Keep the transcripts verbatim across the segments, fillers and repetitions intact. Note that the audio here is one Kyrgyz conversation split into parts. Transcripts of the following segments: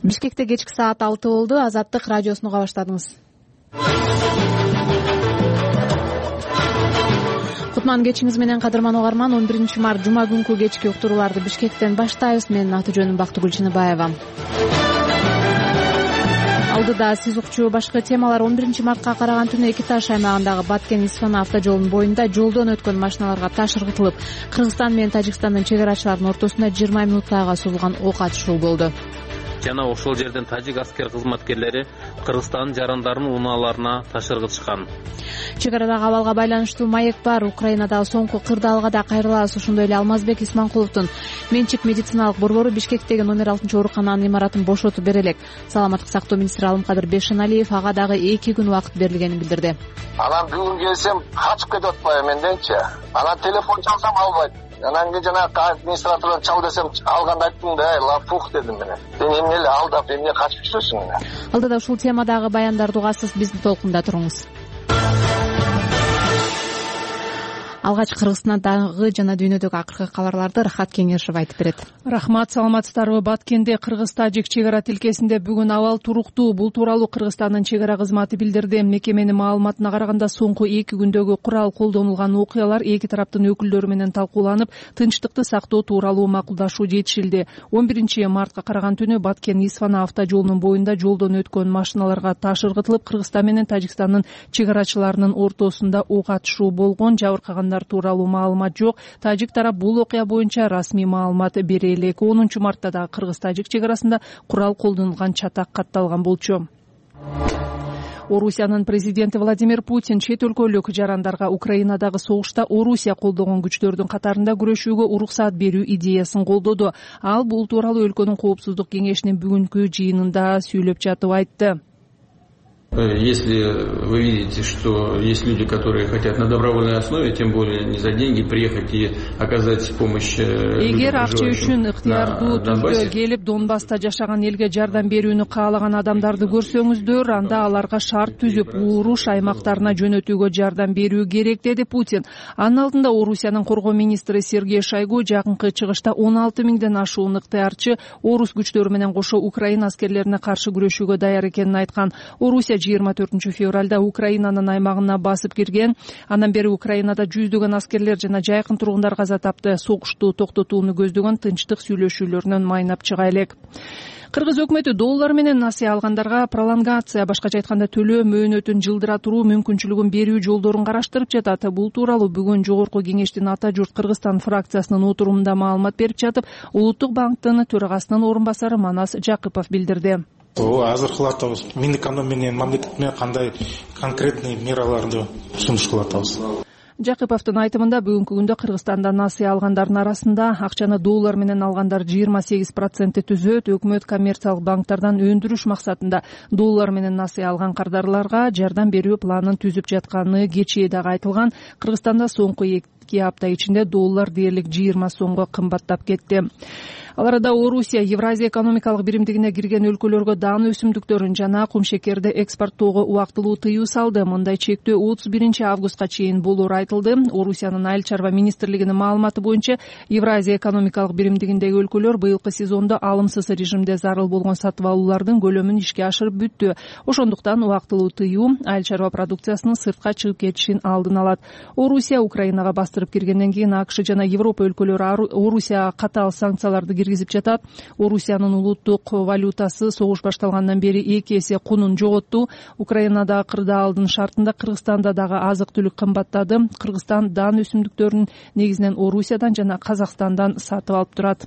Бишкекте кечки саат алты болду. Азаттык радиосуну уга баштадыңыз. Кутман кечиңиз менен кадырман угарман. он биринчи март жума күнкү кечки уктурууларды Бишкектен баштайбыз. Менин аты жөнүм Бактыгүл Чыныбаева. Алдыда сиз укчу башкы темалар. он биринчи мартка караган түнү Эки Таш аймагындагы Баткен-Исфана автожолунун боюнда жолдон өткөн машиналарга таш ыргытылып, Кыргызстан менен Тажикстандын чек арачыларынын ортосунда жыйырма минуттайга созулган ок атышуу болду. Жана ошол жерден тажик аскер кызматкерлери Кыргызстандын жарандарынын унааларына таш ыргытышкан. Чек арадагы абалга байланыштуу маек бар. Украинадагы соңку кырдаалга да кайрылабыз. Ошондой эле Алмазбек Исманкуловдун менчик медициналык борбору Бишкектеги номер алтынчы оорукананын имаратын бошотуп бере элек. Саламаттык сактоо министри Алымкадыр Бешеналиев ага дагы эки күн убакыт берилгенин билдирди. Анан бүгүн келсем качып кетип атпайбы менденчи. Анан телефон чалсам албайт. Анан кийин жана администратордон чал десем алганда айттым да, лапух дедим мен. Сен эмне эле алдап, эмне качып жүрөсүң эле. Алдыда ушул темадагы баяндарды угасыз, бизди толкунда туруңуз. Алгач Кыргызстандагы жана дүйнөдөгү акыркы кабарларды Рахат Кеңешев айтып берет. Рахмат, саламатсыздарбы? Баткенде Кыргыз-Тажик чек ара тилкесинде бүгүн абал туруктуу. Бул тууралуу Кыргызстандын чек ара кызматы билдирди. Мекеменин маалыматына караганда соңку эки күндөгү курал колдонулган окуялар эки тараптын өкүлдөрү менен талкууланып, тынчтыкты сактоо тууралуу макулдашуу жетишилди. он биринчи мартка караган түнү Баткен-Исфана автожолунун боюнда жолдон өткөн машиналарга таш ыргытылып, Кыргызстан менен Тажикстандын чек арачыларынын ортосунда ок атышуу болгон. Жабыркаган тууралуу маалымат жок. Тажик тарап бул окуя боюнча расмий маалымат бере элек. онунчу мартта да Кыргыз-Тажик чек арасында курал колдонулган чатак катталган болчу. Орусиянын президенти Владимир Путин чет өлкөлүк жарандарга Украинадагы согушта Орусия колдогон күчтөрдүн катарында күрөшүүгө уруксаат берүү идеясын колдоду. Ал бул тууралуу өлкөнүн коопсуздук кеңешинин бүгүнкү жыйынында сүйлөп жатып айтты. Если вы видите, что есть люди, которые хотят на добровольной основе, тем более не за деньги, приехать и оказать помощь людям, эгер акча үчүн ыктыярдуу түрдө келип Донбасста жашаган элге жардам берүүнү каалаган адамдарды көрсөңүздөр, анда аларга шарт түзүп, уруш аймактарына жөнөтүүгө жардам берүү керек, деди Путин. Анын алдында Орусиянын коргоо министри Сергей Шойгу жакынкы чыгышта он алты миңден ашуун ыктыярчы орус күчтөрү менен кошо Украина аскерлерине каршы күрөшүүгө даяр экенин айткан. Орусия жыйырма төртүнчү февралда Украинанын аймагына басып кирген. Андан бери Украинада жүздөгөн аскерлер жана жайкын тургундар каза тапты. Согушту токтотууну көздөгөн тынчтык сүйлөшүүлөрүнөн майнап чыга элек. Кыргыз өкмөтү доллар менен насыя алгандарга пролонгация, башкача айтканда төлөө мөөнөтүн жылдыра туруу мүмкүнчүлүгүн берүү жолдорун караштырып жатат. Бул тууралуу бүгүн Жогорку Кеңештин Ата журт Кыргызстан фракциясынын отурумунда маалымат берип жатып, Улуттук банктын төрагасынын орун басары Манас Жакыпов билдирди. Азыркы атабыз Минэконом менен мамлекет менен кандай конкретный мераларды сунуш кылатабыз. Жакыповдун айтымында бүгүнкү күндө Кыргызстанда насыя алгандардын арасында акчаны доллар менен алгандар жыйырма сегиз процентти түзөт. Өкмөт коммерциялык банктардан өндүрүш максатында доллар менен насыя алган кардарларга жардам берүү планын түзүп жатканы кечээ дагы айтылган. Кыргызстанда соңку эки апта ичинде доллар дээрлик жыйырма сомго кымбаттап кетти. Ал арада Орусия Евразия экономикалык биримдигине кирген өлкөлөргө даан өсүмдүктөрүн жана кумшекерди экспорттоого убактылуу тыюу салды. Мындай чектөө отуз биринчи августка чейин болору айтылды. Орусиянын айыл чарба министрлигинин маалыматы боюнча Евразия экономикалык биримдигиндеги өлкөлөр быйылкы сезондо алымсыз режимде зарыл болгон сатып алуулардын көлөмүн ишке ашырып бүттү. Ошондуктан убактылуу тыюу айыл чарба продукциясынын сыртка чыгып кетишин алдын алат. Орусия Украинага бастырып киргенден кийин АКШ жана Европа өлкөлөрү Орусияга катаал санкцияларды киргизип жатат. Орусиянын улуттук валютасы согуш башталгандан бери эки эсе кунун жоготту. Украинада кырдаалдын шартында Кыргызстанда дагы азык-түлүк кымбаттады. Кыргызстан даан өсүмдүктөрүн негизинен Орусиядан жана Казакстандан сатып алып турат.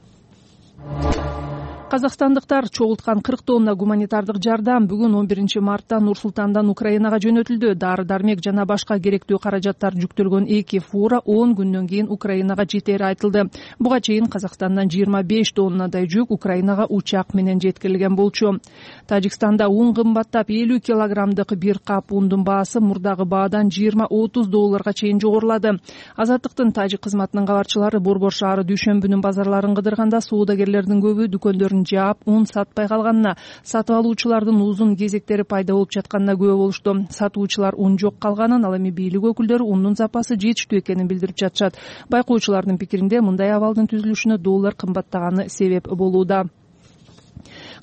Казакстандыктар чогулткан кырк тонна гуманитардык жардам бүгүн он биринчи мартта Нур-Султандан Украинага жөнөтүлдү. Дары-дармек жана башка керектүү каражаттар жүктөлгөн эки фура он күндөн кийин Украинага жетери айтылды. Буга чейин Казакстандан жыйырма беш тоннадай жүк Украинага учак менен жеткирилген болчу. Тажикстанда un кымбаттап, элүү килограммдык бир кап ундун баасы мурдагы баадан жыйырма отуз долларга чейин жогорулады. Азаттыктын тажик кызматынын кабарчылары Борбор шаары дүйшөмбүнүн базарларын кыдырганда соодагерлердин көбү дүкөндөрүн жаап, ун сатпай калганына, сатып алуучулардын узун кезектери пайда болуп жатканына күбө болушту. Сатуучулар ун жок калганын, ал эми бийлик өкүлдөрү ундун запасы жетиштүү экенин билдирип жатышат. Байкоочулардын пикиринде мындай абалдын түзүлүшүнө доллар кымбаттаганы себеп болууда.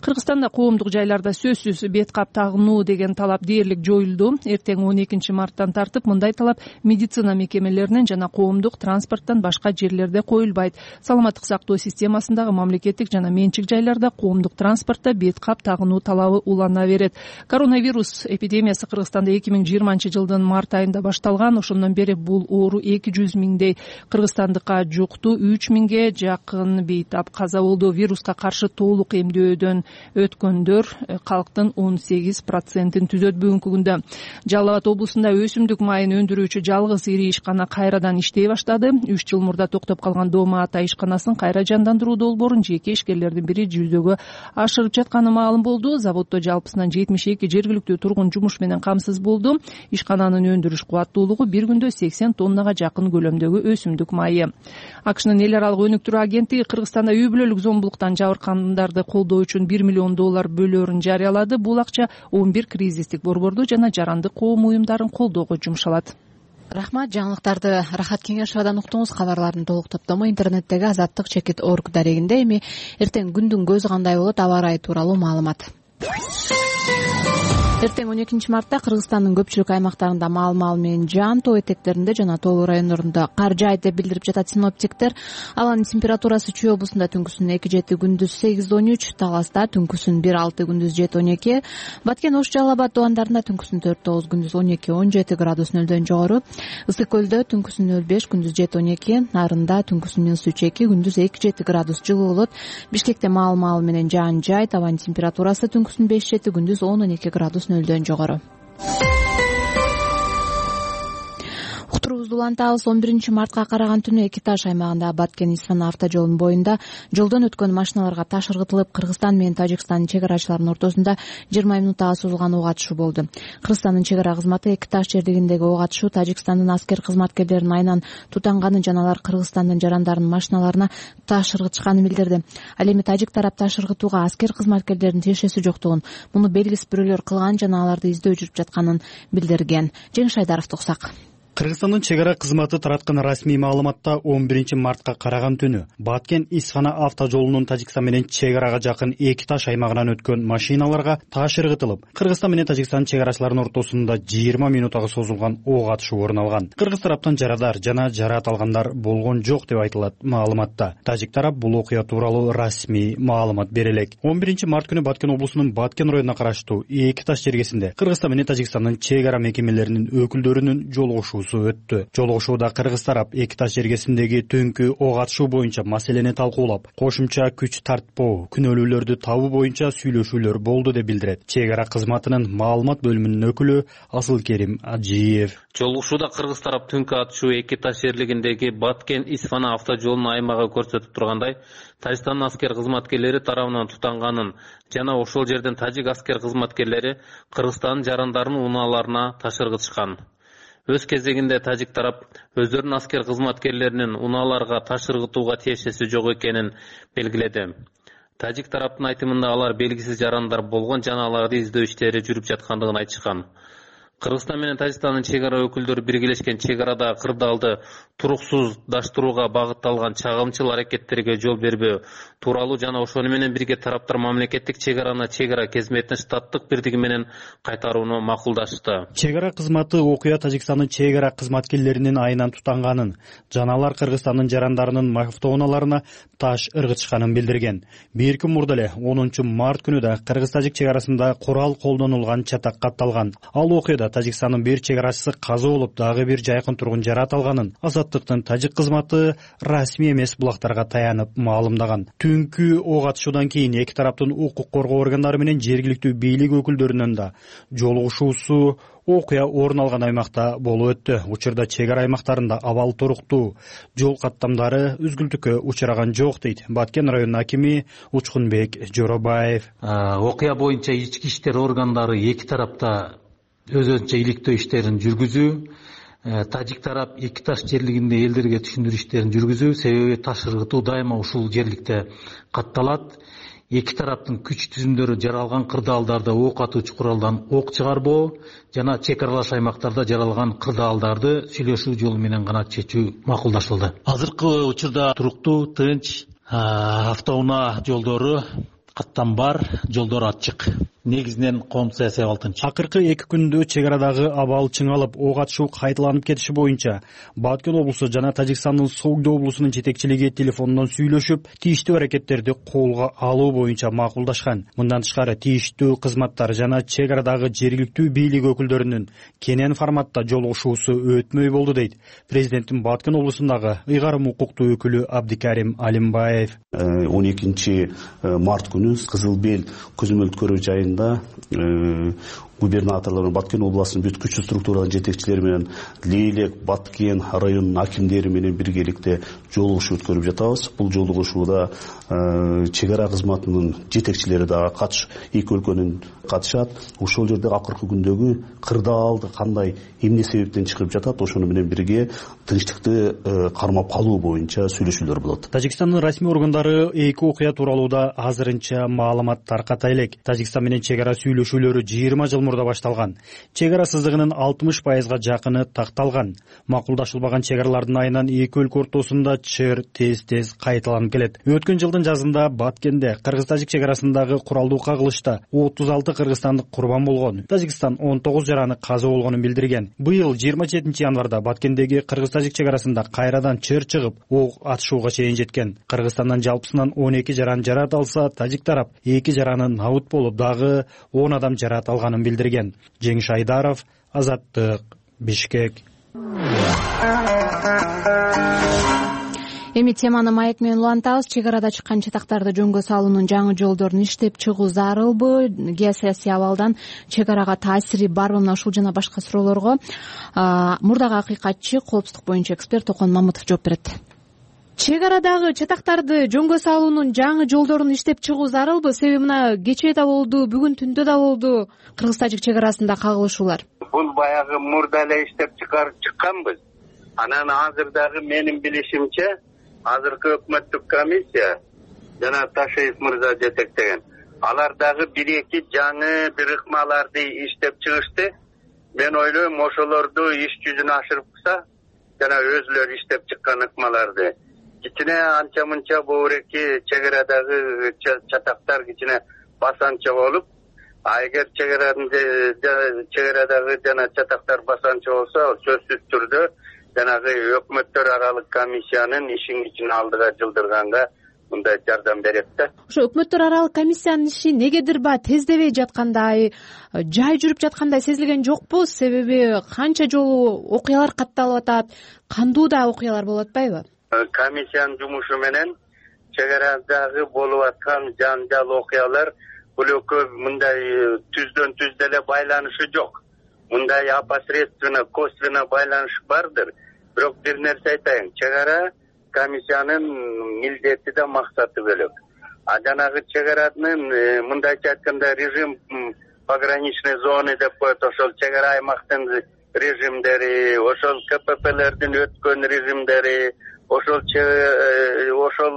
Кыргызстанда коомдук жайларда сөзсүз бет кап тагынуу деген талап дээрлик жоюлду. Эртең он экинчи марттан тартып мындай талап медицина мекемелеринен жана коомдук транспорттон башка жерлерде коюлбайт. Саламаттык сактоо системасындагы мамлекеттик жана менчик жайларда коомдук транспортто бет кап тагынуу талабы улана берет. Коронавирус эпидемиясы Кыргызстанда эки миң жыйырманчы жылдын март айында башталган. Ошондон бери бул оору эки жүз миңдей кыргызстандыкка жукту, үч миңге жакын бейтап каза болду. Вируска каршы толук эмдөөдөн өткөндөр калктын он сегиз процентин түзөт. Бүгүнкү күндө Жалал Абад облусунда өсүмдүк майын өндүрүүчү жалгыз ири ишкана кайрадан иштей баштады. үч жыл мурда токтоп калган Дома Ата ишканасын кайра жандандыруу долбоорун жеке ишкерлердин бири жүзөгө ашырып жатканы маалым болду. Заводдо жалпысынан жетимиш эки жергиликтүү тургун жумуш менен камсыз болду. Ишкананын өндүрүш кубаттуулугу бир күндө сексен тоннага жакын көлөмдөгү өсүмдүк майы. АКШнын эл аралык өнүктүрүү агенттиги Кыргызстанда үй бүлөлүк зомбулуктан жабыркандарды колдоо үчүн бир миллион доллар бөлөөрүн жарыялады. Бул акча он бир кризистик борборду жана жарандык коом уюмдарын колдоого жумшалат. Рахмат. Жаңылыктарды Рахат Кеңешовадан уктуңуз. Кабарлардын толук топтому интернеттеги азаттык чекит точка орг дарегинде. Эми эртең күндүн көзү кандай болот, аба ырайы тууралуу маалымат. Эртең он экинчи мартта Кыргызстандын көпчүлүк аймактарында маал-маал менен жаан, тоо этектеринде жана тоолуу райондорунда кар жаайт деп билдирип жатат синоптиктер. Абанын температурасы Чүй облусунда түнкүсүн эки жети, күндүз сегиз он үч, Таласта түнкүсүн бир алты, күндүз жети он эки, Баткен, Ош, Жалал Абад тубандарында түнкүсүн төрт тогуз, күндүз он эки он жети градус нөлдөн жогору, Ысык көлдө түнкүсүн нөл беш, күндүз жети он эки, Нарында түнкүсүн минус үч эки, күндүз эки жети градус жылуу болот. Бишкекте маал-маал менен жаан жаайт, абанын температурасы түнкүсүн беш жети, күндүз он он эки градус нөлдөн жогору. Уктуруубузду улантабыз. он биринчи мартка караган түнү Эки Таш аймагында Баткен Исфана автожолунун боюнда жолдон өткөн машиналарга таш ыргытылып, Кыргызстан менен Тажикстандын чек арачыларынын ортосунда жыйырма минуттага созулган ок атышуу болду. Кыргызстандын чек ара кызматы Эки Таш жерлигиндеги ок атышуу Тажикстандын аскер кызматкерлеринин айынан тутанганы жана алар Кыргызстандын жарандарынын машиналарына таш ыргытышканын билдирди. Ал эми тажик тарап таш ыргытууга аскер кызматкерлеринин тиешеси жоктугун, муну белгисиз бирөөлөр кылган жана аларды издөө жүрүп жатканын билдирген. Жеңиш Айдаровду уксак. Кыргызстандын чек ара кызматы тараткан расмий маалыматта он биринчи мартка караган түнү Баткен Исфана автожолунун Тажикстан менен чек арага жакын Эки Таш аймагынан өткөн машиналарга таш ыргытылып, Кыргызстан менен Тажикстан чек арачыларынын ортосунда жыйырма минуттага созулган ок атышуу орун алган. Кыргыз тараптан жарадар жана жараат алгандар болгон жок деп айтылат маалыматта. Тажик тарап бул окуя тууралуу расмий маалымат бере элек. он биринчи март күнү Баткен облусунун Баткен районуна караштуу Эки Таш жергесинде Кыргызстан менен Тажикстандын чек ара мекемелеринин өкүлдөрүнүн жолугушуу өттү. Жолугушууда Кыргыз тарап Эки Таш жергесиндеги түнкү ок атышуу боюнча маселени талкуулап, кошумча күч тартпоо, күнөөлүүлөрдү табуу боюнча сүйлөшүүлөр болду деп билдирет чек ара кызматынын маалымат бөлүмүнүн өкүлү Асылкерим Ажиев. Жолугушууда Кыргыз тарап түнкү атышуу Эки Таш жерлигиндеги Баткен Исфана автожолунун аймагы көрсөтүп тургандай, Тажикстандын аскер кызматкерлери тарабынан тутанганын жана ошол жерден тажик аскер кызматкерлери Кыргызстандын жарандарынын унааларына таш ыргытышкан. Өз кезегинде тажик тарап өздөрүнүн аскер кызматкерлеринин унааларга таш ыргытууга тиешеси жок экенин белгиледи. Тажик тараптын айтымында алар белгисиз жарандар болгон жана аларды издөө иштери жүрүп жаткандыгын айтышкан. Кыргызстан менен Тажикстандын чек ара өкүлдөрү биргелешкен чек арада кырдаалды туруксуздаштырууга багытталган чагымчыл аракеттерге жол бербөө тууралуу жана ошону менен бирге тараптар мамлекеттик чек араны чек ара қызметінің штаттык бирдиги менен кайтарууну макулдашты. Чек ара кызматы окуя Тажикстандын чек ара кызматкерлеринин айынан тутанганын жана алар Кыргызстандын жарандарынын автоунааларына таш ыргытышканын билдирген. Бир күн мурда эле онунчу март күнү да Кыргыз-Тажик чек арасында курал колдонулган чатак катталган. Ал окуяда Тажикстандын бир чек арачысы каза болуп, дагы бир жайкын тургун жараат алганын Азаттыктын тажик кызматы расмий эмес булактарга таянып маалымдаган. Түнкү ок атышуудан кийин эки тараптын укук коргоо органдары менен жергиликтүү бийлик өкүлдөрүнүн да жолугушуусу окуя орун алган аймакта болуп өттү. Учурда чек ара аймактарында абал туруктуу, жол каттамдары үзгүлтүккө учураган жок дейт Баткен районунун акими Учкунбек Жоробаев. Окуя боюнча ички иштер органдары эки тарапта өз-өзүнчө иликтөө иштерин жүргүзүү, тажик тарап Эки Таш жерлигинде элдерге түшүндүрүү иштерин жүргүзүү, себеби таш ыргытуу дайыма ушул жерликте катталат. Эки тараптын күч түзүмдөрү жаралган кырдаалдарда ок атуучу куралдан ок чыгарбоо жана чек аралаш аймактарда жаралган кырдаалдарды сүйлөшүү жолу менен гана чечүү макулдашылды. Азыркы учурда туруктуу, тынч автоунаа жолдору каттан бар, жолдор ачык. Негизинен коомдук саясий абал тынч. Акыркы эки күндө чек арадагы абал чыңалып, ок атышуу кайталанып кетиши боюнча Баткен облусу жана Тажикстандын Согду облусунун жетекчилиги телефондон сүйлөшүп, тийиштүү аракеттерди колго алуу боюнча макулдашкан. Мындан тышкары тийиштүү кызматтар жана чек арадагы жергиликтүү бийлик өкүлдөрүнүн кенен форматта жолугушуусу өтмөй болду дейт президенттин Баткен облусундагы ыйгарым укуктуу өкүлү Абдикарим Алимбаев. он экинчи март күнү Кызыл Бел көзөмөлдүк көрүү жайында губернаторлор Баткен областынын бүт күчтүү структуранын жетекчилери менен Лейлек, Баткен районунун акимдери менен биргеликте жолугушуу өткөрүп жатабыз. Бул жолугушууда чек ара кызматынын жетекчилери дагы катыш, эки өлкөнүн катышат. Ошол жерде акыркы күндөгү кырдаалды кандай эмне себептен чыгып жатат, ошону менен бирге тынчтыкты кармап калуу боюнча сүйлөшүүлөр болот. Тажикстандын расмий органдары эки окуя тууралуу да азырынча маалымат тарката элек. Тажикстан менен чек ара сүйлөшүүлөрү жыйырма жыл мурда башталган. Чек ара сыздыгынын алтымыш пайызга жакыны такталган. Макулдашылбаган чек аралардын айынан эки өлкө ортосунда чыр тез-тез кайталанып келет. Өткөн жылдын жазында Баткенде кыргыз-тажик чек арасындагы куралдуу кагылышта отуз алты кыргызстандык курбан болгон. Тажикстан он тогуз жараны каза болгонун билдирген. Быйыл жыйырма жетинчи январда Баткендеги кыргыз-тажик чек арасында кайрадан чыр чыгып, ок атышууга чейин жеткен. Кыргызстандан жалпысынан он эки жаран жарат алса, тажик тарап эки жараны набыт болуп, дагы он адам жарат алганын билдирген. Жеңиш Айдаров, Азаттык, Бишкек. Эми теманы маек менен улантабыз. Чек арада чыккан чатактарды жөнгө салуунун жаңы жолдорун иштеп чыгуу зарылбы? Геосаясий абалдан чек арага таасири барбы? Мына ушул жана башка суроолорго мурдагы акыйкатчы, коопсуздук боюнча эксперт Токон Мамытов жооп берет. Чек арадагы чатактарды жөнгө салуунун жаңы жолдорун иштеп чыгуу зарылбы? Себеби мына кечээ да болду, бүгүн түндө да болду кыргыз-тажик чек арасында кагылышуулар. Бул баягы мурда эле иштеп чыгарып чыкканбыз. Анан азыр дагы менин билишимче азыркы өкмөттүк комиссия жана Ташеев мырза жетектеген алар дагы бир-эки жаңы бир ыкмаларды иштеп чыгышты. Мен ойлойм, ошолорду иш жүзүнө ашырыпса жана өзүлөрү иштеп чыккан ыкмаларды кичине анча-мынча бууреки чек арадагы чатактар кичине басанча болуп, а эгер чек арадагы жана чатактар басанча болсо, сөзсүз түрдө жанагы өкмөттөр аралык комиссиянын ишин кичине алдыга жылдырганга мындай жардам берет да. Ошо өкмөттөр аралык комиссиянын иши негедир ба тездебей жаткандай, жай жүрүп жаткандай сезилген жокпу? Себеби канча жолу окуялар катталып атат, кандуу да окуялар болуп атпайбы? Комиссиянын жумушу менен чек арадагы болуп аткан жаңжал окуялар бул экөө мындай түздөн түз деле байланышы жок. Мындай опосредственно, косвенно байланыш бардыр. Бирок бир нерсе айтайын, чек ара комиссиянын милдети да максаты бөлөк. А жанагы чек аранын мындайча айтканда режим пограничной зоны деп коет, ошол чек ара аймактын режимдери, ошол КППлердин өткөн режимдери, ошол ошол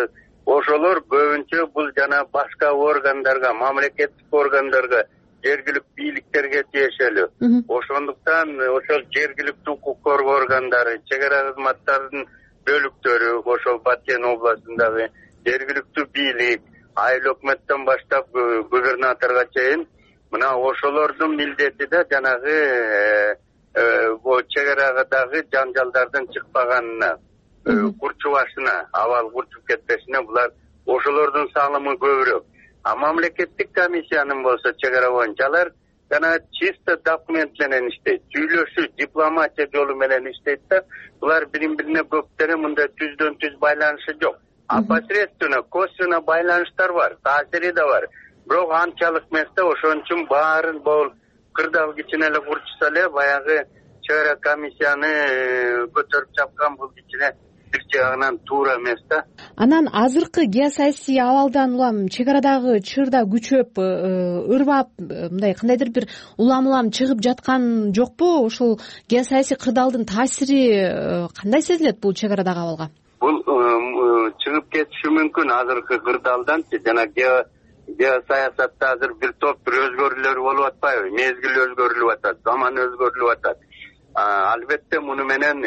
ошолор көбүнчө бул жана башка органдарга, мамлекеттик органдарга, жергиликтүү бийликтерге тиешелүү. Ошондуктан ошол жергиликтүү укук коргоо органдары, чек ара кызматтарынын бөлүктөрү, ошол Баткен областындагы жергиликтүү бийлик, айыл өкмөттөн баштап губернаторго чейин мына ошолордун милдети да жанагы чек арадагы жаңжалдардын чыкпаганына, курчубашына, абал курчуп кетпесине булар ошолордун салымы көбүрөөк. А мамлекеттик комиссиянын болсо чек ара боюнча алар жана чисто документ менен иштейт, сүйлөшүү, дипломатия жолу менен иштейт да, булар бири-бирине көптөрү мындай түздөн түз байланышы жок. Опосредственно, косвенно байланыштар бар, таасири да бар. Бирок анчалык эмес да, ошон үчүн баарын бул кырдаал кичине эле курчуса эле баягы чек ара комиссияны көтөрүп чапкан бул кичине бир жагынан туура эмес да. Анан азыркы геосаясий абалдан улам чек арадагы чырда күчөп, ырбап, мындай кандайдыр бир улам-улам чыгып жаткан жокпу? Ушул геосаясий кырдаалдын таасири кандай сезилет бул чек арадагы абалга? Бул чыгып кетиши мүмкүн азыркы кырдаалданчы, жана геосаясатта азыр бир топ бир өзгөрүүлөр болуп атпайбы? Мезгил өзгөрүлүп атат, заман өзгөрүлүп атат. Албетте муну менен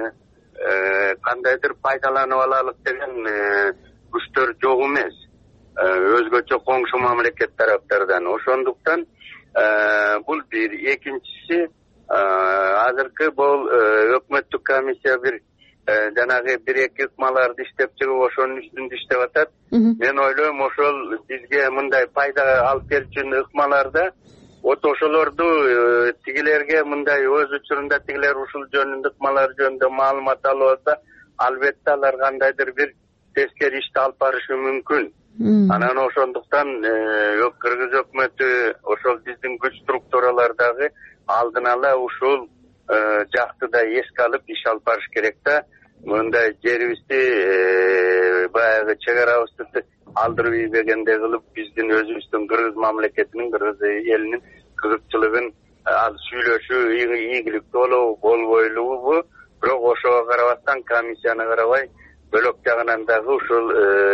кандайдыр пайдаланып алалык деген күчтөр жок эмес. өзгөчө коңшу мамлекет тараптардан. Ошондуктан бул бир. Экинчиси, азыркы бул өкмөттүк комиссия бир жанагы бир эки ыкмаларды иштеп чыгып ошонун үстүндө иштеп атат. Мен ойлойм, ошол бизге мындай пайда алып келчү ыкмаларда вот ошолорду тигилерге мындай өз учурунда тигилер ушул жөнүндө ыкмалар жөнүндө маалымат алып алса, албетте алар кандайдыр бир тескери ишти алып барышы мүмкүн. Анан ошондуктан Кыргыз өкмөтү ошол биздин күч структуралардагы алдын ала ушул жакты да эске алып иш алып барыш керек да. Мындай жерибизди баягы чек арабызды алдырып ийбегендей кылып биздин өзүбүздүн Кыргыз мамлекетинин, Кыргыз элинин кызыкчылыгын ал сүйлөшүү ийгиликтүү болобу, болбойлубу, бирок ошого карабастан комиссияны карабай бөлөк жагынан дагы ушул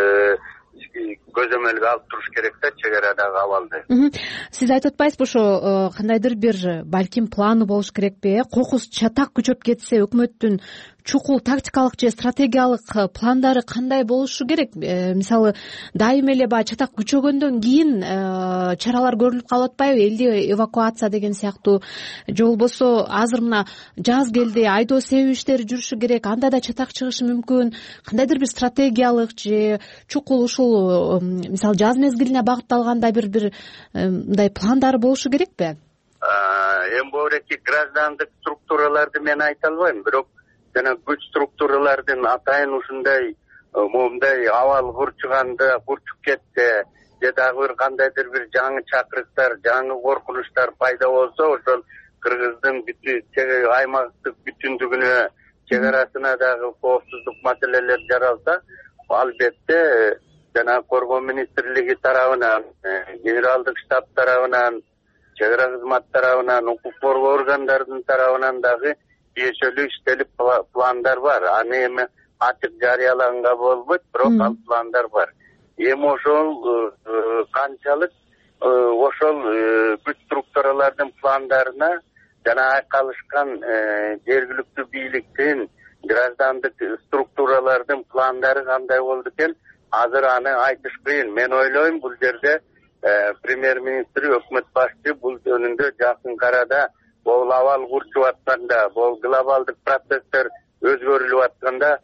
көзөмөлгө алып туруш керек да чек арадагы абалды. Сиз айтып атпайсызбы, ошо кандайдыр бир балким планы болуш керекпи? Кокус чатак күчөп кетсе өкмөттүн чукул тактикалык же стратегиялык пландары кандай болушу керек? Мисалы, дайым эле баягы чатак күчөгөндөн кийин чаралар көрүлүп калып атпайбы? Элди эвакуация деген сыяктуу, же болбосо азыр мына жаз келди, айдоо себүү иштери жүрүшү керек, анда да чатак чыгышы мүмкүн. Кандайдыр бир стратегиялык же чукул ушул мисалы жаз мезгилине багытталгандай бир бир мындай пландары болушу керекпи? Эми бореки граждандык структураларды мен айта албайм, бирок жана күч структуралардын атайын ушундай момундай абал курчуганда курчуп кетсе, же дагы бир кандайдыр бир жаңы чакырыктар, жаңы коркунучтар пайда болсо, ошол Кыргыздын бүтүн аймактык бүтүндүгүнө, чек арасына дагы коопсуздук маселелер жаралса, албетте жана коргоо министрлиги тарабынан, генералдык штаб тарабынан, чек ара кызмат тарабынан, укук коргоо органдарынын тарабынан дагы тиешелүү иштелип пландар бар. Аны эми ачык жарыялаганга болбойт, бирок ал пландар бар. Эми ошол канчалык ошол күч структуралардын пландарына жана айкалышкан жергиликтүү бийликтин, граждандык структуралардын пландары кандай болду экен, азыр аны айтыш кыйын. Мен ойлойм, бул жерде премьер-министр, өкмөт башчы бул жөнүндө жакын арада бул абал курчуп атканда, бул глобалдык процесстер өзгөрүлүп атканда,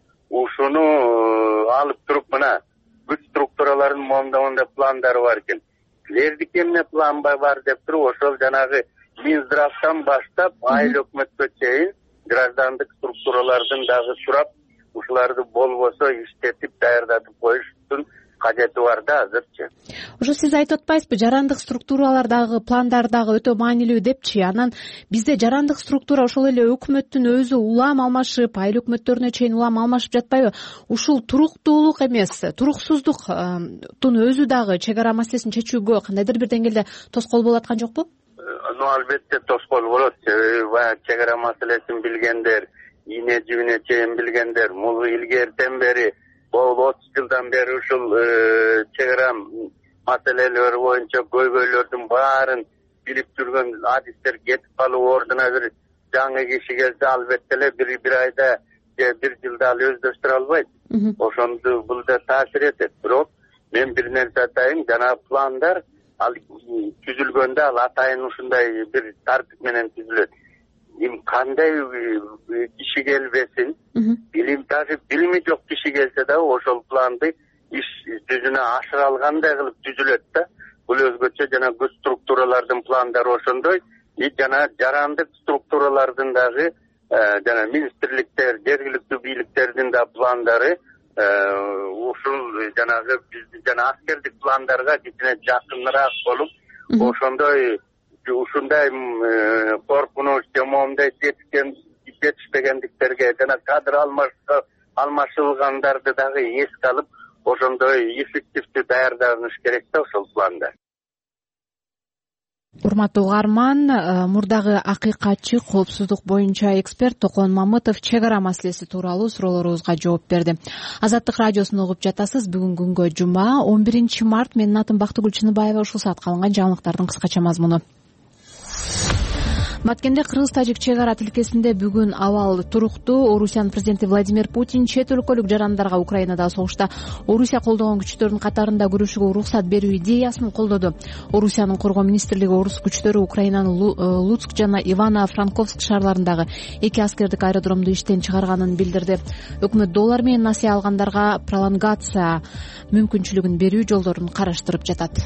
ушуну алып туруп мына күч структураларынын моундай моундай пландары бар экен. Силердики эмне план бар деп туруп, ошол жанагы Минздравтан баштап айыл өкмөткө чейин граждандык структуралардын дагы сурап, ушуларды болбосо иштетип даярдатып коюштун кажети бар да азырчы. Ошо сиз айтып атпайсызбы, жарандык структуралардагы пландар дагы өтө маанилүү депчи. Анан бизде жарандык структура ошол эле өкмөттүн өзү улам алмашып, айыл өкмөттөрүнө чейин улам алмашып жатпайбы? Ушул туруктуулук эмес, туруксуздуктун өзү дагы чек ара маселесин чечүүгө кандайдыр бир деңгээлде тоскоол болуп аткан жокпу? Ну, албетте тоскоол болот. Себеби чек ара маселесин билгендер, ийне жибине чейин билгендер, муну илгертен бери, бул отуз жылдан бери ушул чек ара маселелери боюнча көйгөйлөрдүн баарын билип жүргөн адистер кетип калып, ордуна бир жаңы киши келсе, албетте эле бир бир айда же бир жылда ал өздөштүрө албайт. Ошондо бул да таасир этет. Бирок мен бир нерсе айтайын, жана пландар ал түзүлгөндө ал атайын ушундай бир тартип менен түзүлөт. Эми кандай киши келбесин, билим даже билими жок киши келсе да ошол планды иш жүзүнө ашыра алгандай кылып түзүлөт да. Бул өзгөчө жана күч структуралардын пландары ошондой, и жана жарандык структуралардын дагы жана министрликтер, жергиликтүү бийликтердин да пландары ушул жанагы биздин жана аскердик пландарга кичине жакыныраак болуп, ошондой ушундай коркунуч же моундай жетишпегендиктерге жана кадр алмашылгандарды дагы эске алып, ошондой эффективдүү даярданыш керек да ошол планда. Урматтуу угарман, мурдагы акыйкатчы, коопсуздук боюнча эксперт Токон Мамытов чек ара маселеси тууралуу суроолорубузга жооп берди. Азаттык радиосун угуп жатасыз. Бүгүн күнгө жума, он биринчи март. Менин атым Бактыгүл Чыныбаева. Ушул саатка алынган жаңылыктардын кыскача мазмуну. Баткенде кыргыз-тажик чек ара тилкесинде бүгүн абал туруктуу. Орусиянын президенти Владимир Путин чет өлкөлүк жарандарга Украинадагы согушта Орусия колдогон күчтөрдүн катарында күрөшүүгө уруксат берүү идеясын колдоду. Орусиянын коргоо министрлиги орус күчтөрү Украинанын Луцк жана Ивано-Франковск шаарларындагы эки аскердик аэродромду иштен чыгарганын билдирди. Өкмөт доллар менен насыя алгандарга пролонгация мүмкүнчүлүгүн берүү жолдорун караштырып жатат.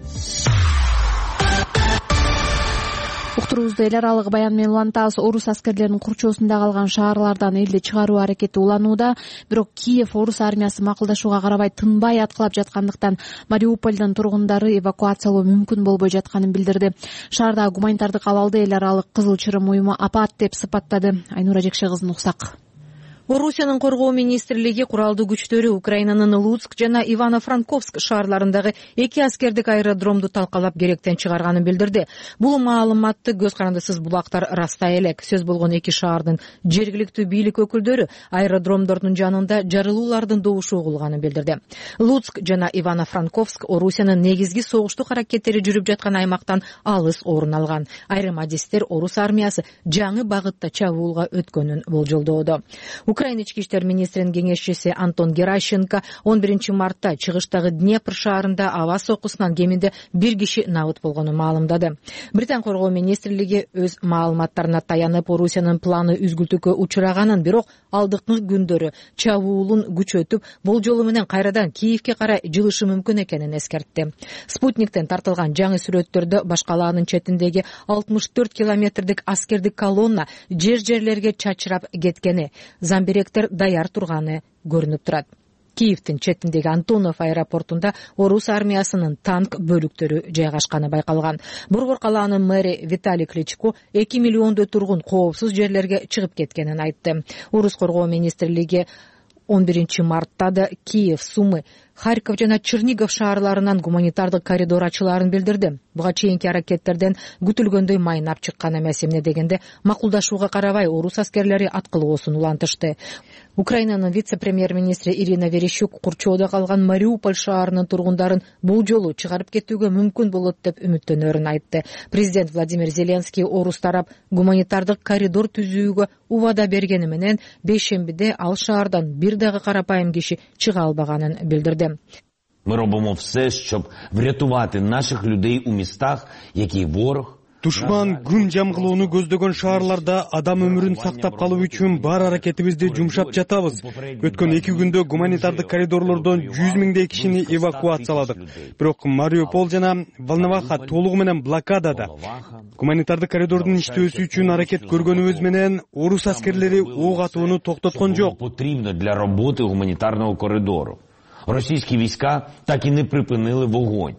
Уктуруубузду эл аралык баян менен улантабыз. Орус аскерлеринин курчоосунда калган шаарлардан элди чыгаруу аракети уланууда. Бирок Киев орус армиясы макулдашууга карабай тынбай аткылап жаткандыктан Мариупольдун тургундары эвакуациялоо мүмкүн болбой жатканын билдирди. Шаардагы гуманитардык абалды эл аралык Кызыл Чырым уюму апат деп сыпаттады. Айнура Жекше кызын уксак. Орусиянын коргоо министрлиги куралдуу күчтөрү Украинанын Луцк жана Ивано-Франковск шаарларындагы эки аскердик аэродромду талкалап керектен чыгарганын билдирди. Бул маалыматты көз карандысыз булактар растай элек. Сөз болгон эки шаардын жергиликтүү бийлик өкүлдөрү аэродромдордун жанында жарылуулардын добушу угулганын билдирди. Луцк жана Ивано-Франковск Орусиянын негизги согуштук аракеттери жүрүп жаткан аймактан алыс орун алган. Айрым адистер орус армиясы жаңы багытта чабуулга өткөнүн болжолдоодо. Украина ички иштер министринин кеңешчиси Антон Геращенко он биринчи мартта чыгыштагы Днепр шаарында аба соккусунан кеминде бир киши набыт болгонун маалымдады. Британ коргоо министрлиги өз маалыматтарына таянып Орусиянын планы үзгүлтүккө учураганын, бирок алдыңкы күндөрү чабуулун күчөтүп, болжолу менен кайрадан Киевке карай жылышы мүмкүн экенин эскертти. Спутниктен тартылган жаңы сүрөттөрдө башкалаанын четиндеги алтымыш төрт километрдик аскердик колонна жер-жерлерге чачырап кеткени, замберектер даяр турганы көрүнүп турат. Киевдин четиндеги Антонов аэропортунда орус армиясынын танк бөлүктөрү жайгашканы байкалган. Борбор калаанын мэри Виталий Кличко эки миллиондой тургун коопсуз жерлерге чыгып кеткенин айтты. Орус коргоо министрлиги он биринчи мартта да Киев, Сумы, Харьков жана Чернигов шаарларынан гуманитардык коридор ачылаарын билдирди. Буга чейинки аракеттерден күтүлгөндөй майнап чыккан эмес. Эмне дегенде макулдашууга карабай орус аскерлери аткылоосун улантышты. Украинанын вице-премьер-министри Ирина Верещук курчоодо калган Мариуполь шаарынын тургундарын бул жолу чыгарып кетүүгө мүмкүн болот деп үмүттөнөрүн айтты. Президент Владимир Зеленский орус тарап гуманитардык коридор түзүүгө убада бергени менен бейшембиде ал шаардан бир дагы карапайым киши чыга албаганын билдирди. Ми робимо все, щоб врятувати наших людей у містах, які ворог. Душман күн жамгылоону көздөгөн шаарларда адам өмүрүн сактап калуу үчүн бар аракетибизди жумшап жатабыз. Өткөн эки күндө гуманитардык коридорлордон жүз миңдей кишини эвакуацияладык. Бирок Мариуполь жана Волноваха толугу менен блокадада. Гуманитардык коридордун иштөөсү үчүн аракет көргөнүбүз менен орус аскерлери ок атууну токтоткон жок. Потрібно для роботи гуманітарного коридору. Російські війська так і не припинили вогонь.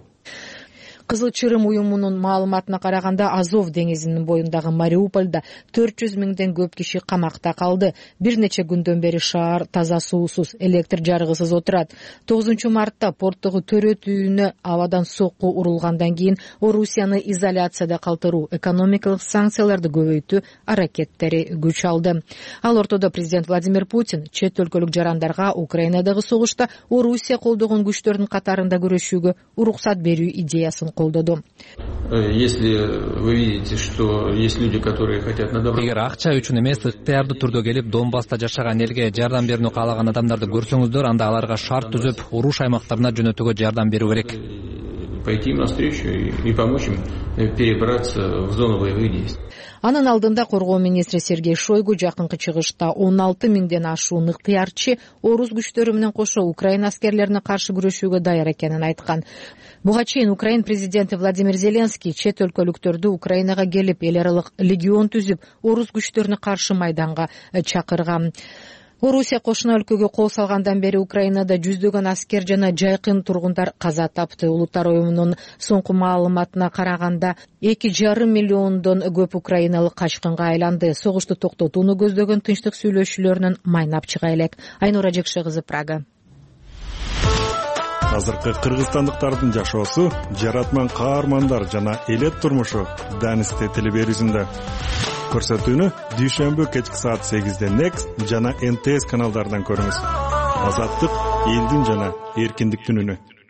Кызыл Чырым уюмунун маалыматына караганда Азов деңизинин боюндагы Мариупольда төрт жүз миңден көп киши камакта калды. Бир нече күндөн бери шаар таза суусуз, электр жарыгысыз отурат. тогузунчу мартта порттогу төрөт үйүнө абадан сокку урулгандан кийин Орусияны изоляцияда калтыруу, экономикалык санкцияларды көбөйтүү аракеттери күч алды. Ал ортодо президент Владимир Путин чет өлкөлүк жарандарга Украинадагы согушта Орусия колдогон күчтөрдүн катарында күрөшүүгө уруксат берүү идеясын колдоду. Если вы видите, что есть люди, которые хотят на добро. Эгер акча үчүн эмес, ыктыярдуу түрдө келип Донбасста жашаган элге жардам берүүнү каалаган адамдарды көрсөңүздөр, анда аларга шарт түзүп, уруш аймактарына жөнөтүүгө жардам берүү керек. Пойти им навстречу и помочь им перебраться в зону боевых действий. Анын алдында коргоо министри Сергей Шойгу жакынкы чыгышта он алты миңден ашуун ыктыярчы орус күчтөрү менен кошо Украина аскерлерине каршы күрөшүүгө даяр экенин айткан. Буга чейин Украин президенти Владимир Зеленский чет өлкөлүктөрдү Украинага келип, эл аралык легион түзүп, орус күчтөрүнө каршы майданга чакырган. Орусия кошуна өлкөгө кол салгандан бери Украинада жүздөгөн аскер жана жайкын тургундар каза тапты. Улуттар уюмунун соңку маалыматына караганда эки жарым миллиондон көп украиналык качкынга айланды. Согушту токтотууну көздөгөн тынчтык сүйлөшүүлөрүнөн майнап чыга элек. Айнура Жекше кызы, Прага. Азыркы кыргызстандыктардын жашоосу, жаратман каармандар жана элет турмушу Данисте телеберүүсүндө. Көрсөтүүнү дүйшөмбү кечки саат сегизде Next жана эн тэ эс каналдарынан көрүңүз. Азаттык, элдин жана эркиндиктин үнү.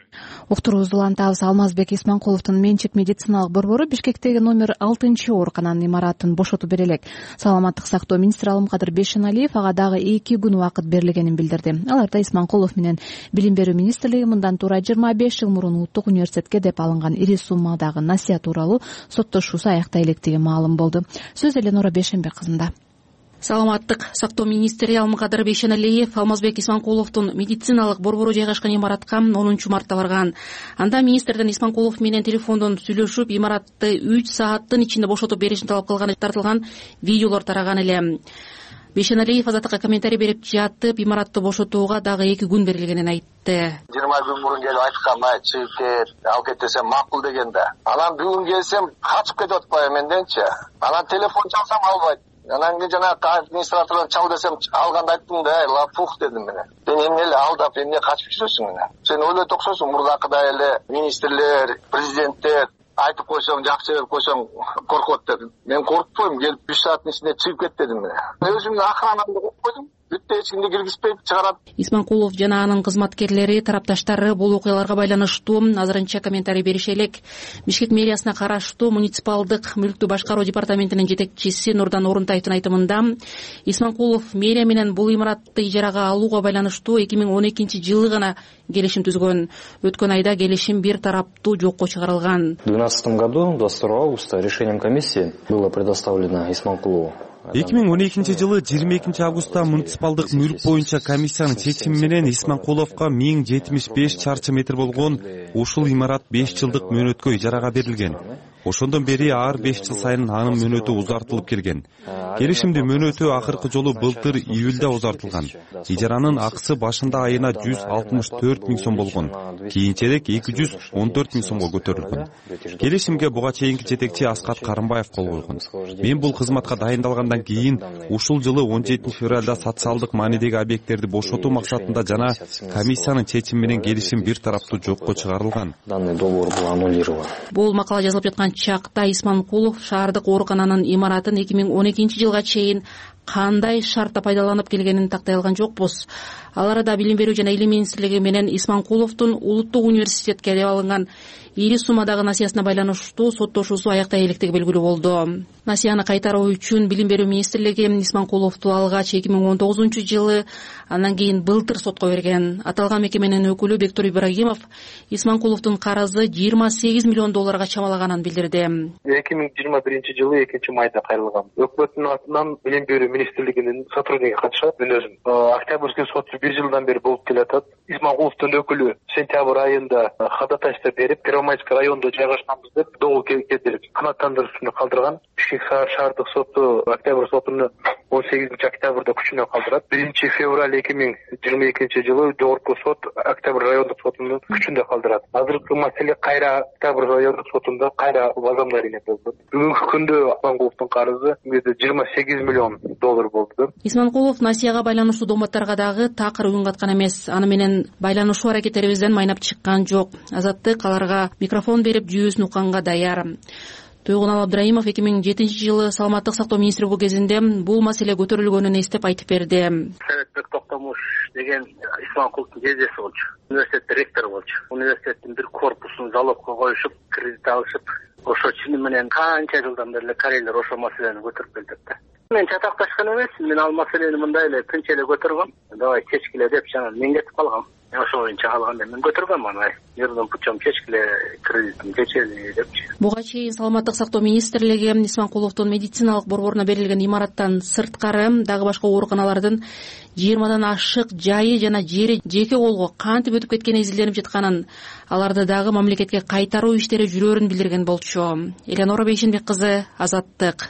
уктуруубузду улантабыз. Алмазбек Исманкуловдун менчик медициналык борбору Бишкектеги номер алтынчы оорукананын имаратын бошотуп бере элек. Саламаттык сактоо министри Алымкадыр Бейшеналиев ага дагы эки күн убакыт берилгенин билдирди. Аларда Исманкулов менен Билим берүү министрлиги мындан туура жыйырма беш жыл мурун Улуттук университетке деп алынган ири суммадагы насыя тууралуу соттошуусу аяктай электиги маалым болду. Сөз Эленора Бейшенбек кызында. Саламаттык сактоо министри Алымкадыр Бейшеналиев Алмазбек Исманкуловдун медициналык борбору жайгашкан имаратка онунчу мартта барган. Анда министрден Исманкулов менен телефондон сүйлөшүп, имаратты үч сааттын ичинде бошотуп беришин талап кылган тартылган видеолор тараган эле. Бейшеналиев азаттыкка комментарий берип жатып, имаратты бошотууга дагы эки күн берилгенин айтты. жыйырма күн мурун келип айткам, чыгып кет, алып кет десем макул дегенде. Анан бүгүн келсем качып кетип атпайбы менденчи. Анан телефон чалсам албайт. Анан кийин жана администратордон чал десем алганда айттым да, лапух дедим менен. Сен эмне эле алдап, эмне качып жүрөсүң менен. Сен ойлойт окшойсуң, мурдакыдай эле министрлер, президенттер айтып койсоң, жакшы берип койсоң коркот деп. Мен коркпойм, келип үч сааттын ичинде чыгып кет дедим менен. Өзүмдүн охранамды коюп койдум. Бүтө эч кимди киргизбей чыгарат. Исманкулов жана анын кызматкерлери, тарапташтары бул окуяларга байланыштуу азырынча комментарий берише элек. Бишкек мэриясына караштуу муниципалдык мүлктү башкаруу департаментинин жетекчиси Нурдан Орунтаевдин айтымында Исманкулов мэрия менен бул имаратты ижарага алууга байланыштуу эки миң он экинчи жылы гана келишим түзгөн. Өткөн айда келишим бир тараптуу жокко чыгарылган. В две тысячи двенадцатом году двадцать второго августа решением комиссии было предоставлено Исманкулову эки миң он экинчи жылы жыйырма экинчи августта муниципалдык мүлк боюнча комиссиянын чечими менен Исманкуловго миң жетимиш беш чарчы метр болгон ушул имарат беш жылдык мөөнөткө ижарага берилген. Ошондон бери ар беш жыл сайын анын мөөнөтү узартылып келген. Келишимдин мөөнөтү акыркы жолу былтыр июлда узартылган. Ижаранын акысы башында айына жүз алтымыш төрт миң сом болгон. Кийинчерээк эки жүз он төрт миң сомго көтөрүлгөн. Келишимге буга чейинки жетекчи Аскат Карымбаев кол койгон. Мен бул кызматка дайындалгандан кийин ушул жылы он жетинчи февралда социалдык маанидеги объекттерди бошотуу максатында жана комиссиянын чечими менен келишим бир тараптуу жокко чыгарылган. Данный договор был аннулирован. Бул макала жазылып жаткан чакта Исманкулов шаардык оорукананын имаратын эки миң он экинчи жылга чейин кандай шартта пайдаланып келгенин тактай алган жокпуз. Ал арада Билим берүү жана Илим министрлиги менен Исманкуловдун Улуттук университетке деп алынган ири суммадагы насыясына байланыштуу соттошуусу аяктай электиги белгилүү болду. Насыяны кайтаруу үчүн Билим берүү министрлиги Исманкуловду алгач эки миң он тогузунчу жылы, андан кийин былтыр сотко берген. Аталган мекеменин өкүлү Бектур Ибрагимов Исманкуловдун карызы жыйырма сегиз миллион долларга чамалаганын билдирди. эки миң жыйырма биринчи жылы экинчи майда кайрылган. Өкмөттүн атынан Билим берүү министрлигинин сотрудниги катышат. Мен өзүм октябрьский сот бир жылдан бери болуп келатат. Исманкуловдун өкүлү сентябрь айында ходатайство берип, Первомайский райондо жайгашканбыз деп догуу кетирип канааттандыруусуну калтырган. Бишкек шаардык соту октябрь сотуну он сегизинчи октябрда күчүнө калтырат. биринчи февраль эки миң жыйырма экинчи жылы жогорку сот октябрь райондук сотунун күчүндө калтырат. Азыркы маселе кайра октябрь райондук сотунда кайра возобновление болду. Бүгүнкү күндө Исманкуловдун карызы жыйырма сегиз миллион доллар болду. Исманкулов насыяга байланыштуу дооматтарга дагы такыр үн каткан эмес. Аны менен байланышуу аракеттерибизден майнап чыккан жок. Азаттык аларга микрофон берип жүйөсүн укканга даяр. Тойгунал Абдраимов эки миң жетинчи жылы саламаттык сактоо министри бул кезинде бул маселе көтөрүлгөнүн эстеп айтып берди. Советбек Токтомуш деген Исманкуловдун жездеси болчу. Университет ректору болчу. Университеттин бир корпусун залогко коюшуп, кредит алышып, ошо чыны менен канча жылдан бери корейлер ошо маселени көтөрүп келатат да. Мен чатакташкан эмесмин, мен ал маселени мындай эле тынч эле көтөргөм. Давай чечкиле деп жана мен кетип калгам. Ошо боюнча калганда мен көтөргөм аны. Жерден путем чечкиле кредитин чечели депчи. Буга чейин саламаттык сактоо министрлиги Исманкуловдун медициналык борборуна берилген имараттан сырткары дагы башка ооруканалардын жыйырмадан ашык жайы жана жери жеке колго кантип өтүп кеткени изилденип жатканын, аларды дагы мамлекетке кайтаруу иштери жүрөрүн билдирген болчу. Эленора Бейшенбек кызы, Азаттык.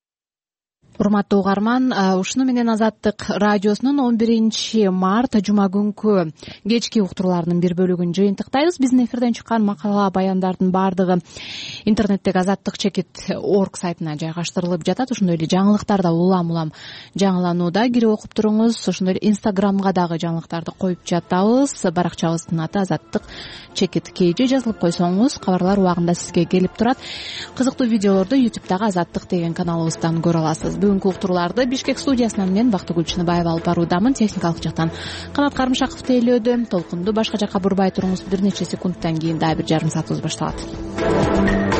Урматтуу угарман, ушуну менен Азаттык радиосунун он биринчи март жума күнкү кечки уктурууларынын бир бөлүгүн жыйынтыктайбыз. Биздин эфирден чыккан макала баяндардын баардыгы интернеттеги азаттык чекит точка орг сайтына жайгаштырылып жатат. Ошондой эле жаңылыктар да улам-улам жаңыланууда. Кирип окуп туруңуз. Ошондой эле Инстаграмга дагы жаңылыктарды коюп жатабыз. Баракчабыздын аты азаттык чекит kg жазылып койсоңуз кабарлар убагында сизге келип турат. Кызыктуу видеолорду ютубтагы азаттык деген каналыбыздан көрө аласыз. бүгүнкү уктурууларды Бишкек студиясынан мен Бактыгүл Чыныбаева алып баруудамын. Техникалык жактан Канат Карымшаков тейлөөдө. Толкунду башка жакка бурбай туруңуз, бир нече секундтан кийин дагы бир жарым саатыбыз башталат.